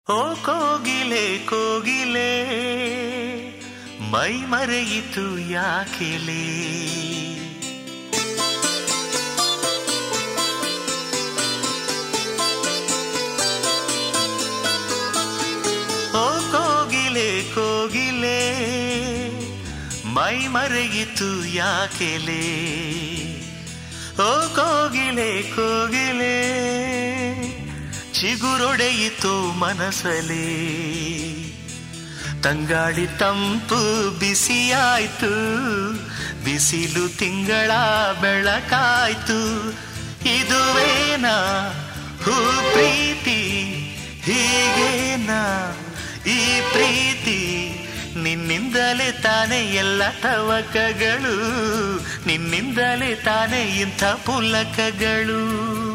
ಓ ಕೋಗಿಲೆ ಕೋಗಿಲೆ ಮೈ ಮರೆಯಿತು ಯಾಕೆಲೆ. ಓ ಕೋಗಿಲೆ ಕೋಗಿಲೆ ಮೈ ಮರೆಯಿತು ಯಾಕೆಲೆ. ಓ ಕೋಗಿಲೆ ಕೋಗಿಲೆ ಚಿಗುರೊಡೆಯಿತು ಮನಸಲೇ. ತಂಗಾಳಿ ತಂಪು ಬಿಸಿಯಾಯ್ತು, ಬಿಸಿಲು ತಿಂಗಳ ಬೆಳಕಾಯ್ತು. ಇದುವೇನಾ ಹೂ ಪ್ರೀತಿ, ಹೀಗೇನಾ ಈ ಪ್ರೀತಿ. ನಿನ್ನಿಂದಲೇ ತಾನೇ ಎಲ್ಲ ತವಕಗಳು, ನಿನ್ನಿಂದಲೇ ತಾನೇ ಇಂಥ ಪುಲಕಗಳು.